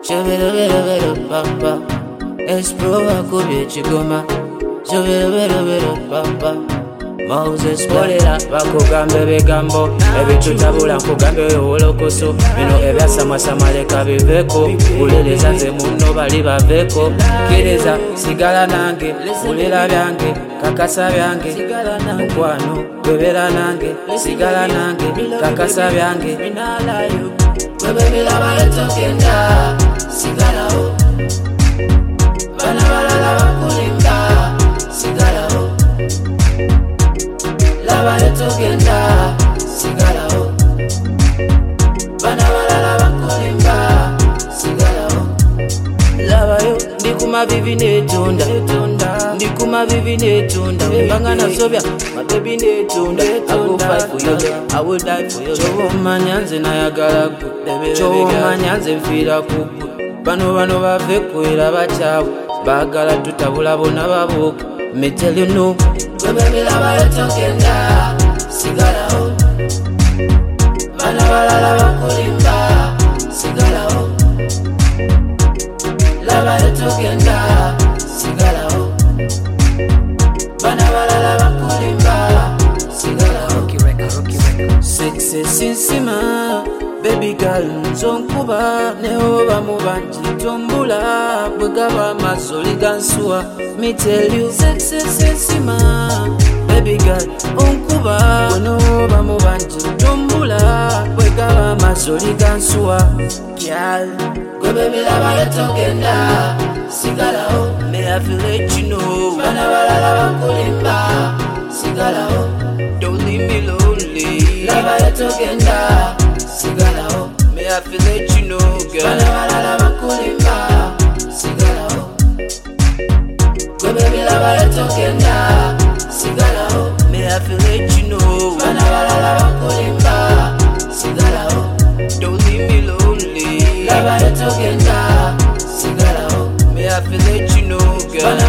Shovelo velo velo papa. Explora kubye chigoma. Shovelo velo velo papa. Moses bolera bakugambe begambo ebitutabula nkugambe holokoso bino ebyasamasama leka biveko buleleza nze muno bali baveko kireza sigala nange bulera byange kakasa byange mukwano bebera nange sigala nange kakasa byange bebera bayetokenda sigalawo bana balala bakulimba sigalawo Togenda, sigalawo. Bana balala bakolimba, sigalawo. Labayo, ndikuma vivi netunda, ndikuma vivi netunda. Mbanga na sobya, my baby netunda. I go fight for you, I will die for you. Chowo manyanze na yagalaku, chowo manyanze mfira kuku. Bano baveko era bachawo, bagala tutabula bona babuka. Me tell you no. Baby lava yetokenda sigalawo bana balala bakulimba sigalawo lava yetokenda sigalawo bana balala bakulimba sigalawo sexy sinsima baby girl nzonkuba neoba mubanji tombula bwegaba mazoli gansuwa me tell you sexy sinsima baby girl onkuba neoba mubanji tombula bwegaba mazoli gansuwa girl go baby lava yetokenda sigalawo me have to let you know bana balala bakulimba sigalawo don't leave me lonely lava yetokenda sigalawo me have to let you know girl bana balala bakulimba sigalawo go baby lava yetokenda sigalawo me have to let you know bana balala bakulimba sigalawo don't leave me lonely lava yetokenda sigalawo me have to let you know girl